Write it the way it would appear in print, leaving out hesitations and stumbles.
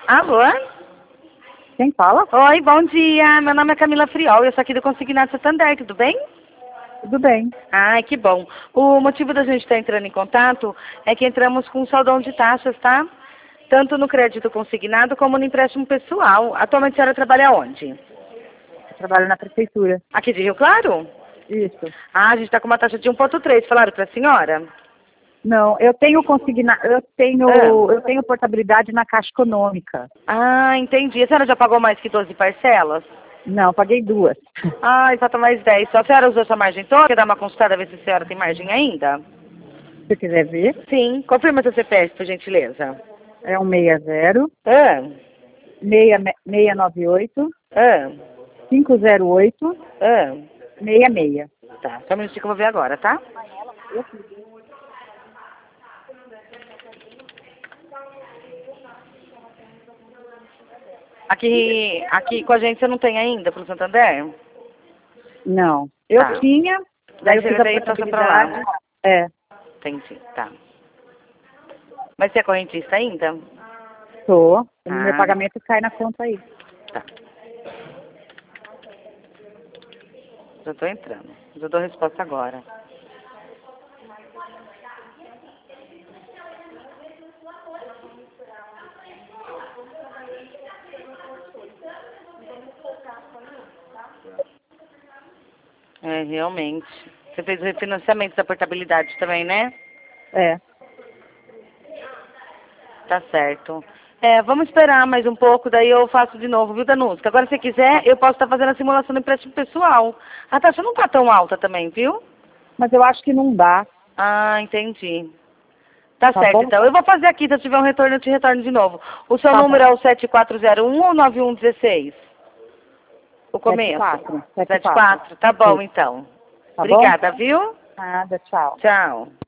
Alô? Quem fala? Oi, bom dia. Meu nome é Camila Friol, eu sou aqui do Consignado Santander, tudo bem? Tudo bem. Ai, que bom. O motivo da gente estar entrando em contato é que entramos com um saldão de taxas, tá? Tanto no crédito consignado como no empréstimo pessoal. Atualmente a senhora trabalha onde? Eu trabalho na prefeitura. Aqui de Rio Claro? Isso. Ah, a gente está com uma taxa de 1,3, falaram para a senhora? Não, eu tenho consignado, eu tenho portabilidade na Caixa Econômica. Ah, entendi. A senhora já pagou mais que 12 parcelas? Não, paguei 2. Ah, falta mais 10. Só a senhora usou essa margem toda? Quer dar uma consultada, ver se a senhora tem margem ainda? Se você quiser ver, Sim. Confirma seu CPF, por gentileza. é um 60 Ah, 698 ah, 508 ah. 66. Tá, só um minutinho que eu vou ver agora, tá? Aqui com a gente você não tem ainda pro Santander? Não. Eu Tá. tinha, Daí daí eu você fiz a veio e passou pra lá. portabilidade. É, Entendi, tá. Mas você é correntista ainda? sou. O Ah. meu pagamento cai na conta aí. Tá. Já tô entrando. Já dou a resposta agora. É, realmente. Você fez o refinanciamento da portabilidade também, né? É. Tá certo. É, vamos esperar mais um pouco, daí eu faço de novo, viu, Danusca? Agora, se quiser, eu posso estar fazendo a simulação do empréstimo pessoal. A taxa não tá tão alta também, viu? Mas eu acho que não dá. Ah, entendi. Tá Tá certo, bom? então. Eu vou fazer aqui, se eu tiver um retorno, eu te retorno de novo. O seu Tá número bom. é o 7401 ou 9116? O começo? 74. 74. Tá bom, então. Tá bom? Obrigada, viu? Nada, tchau. Tchau.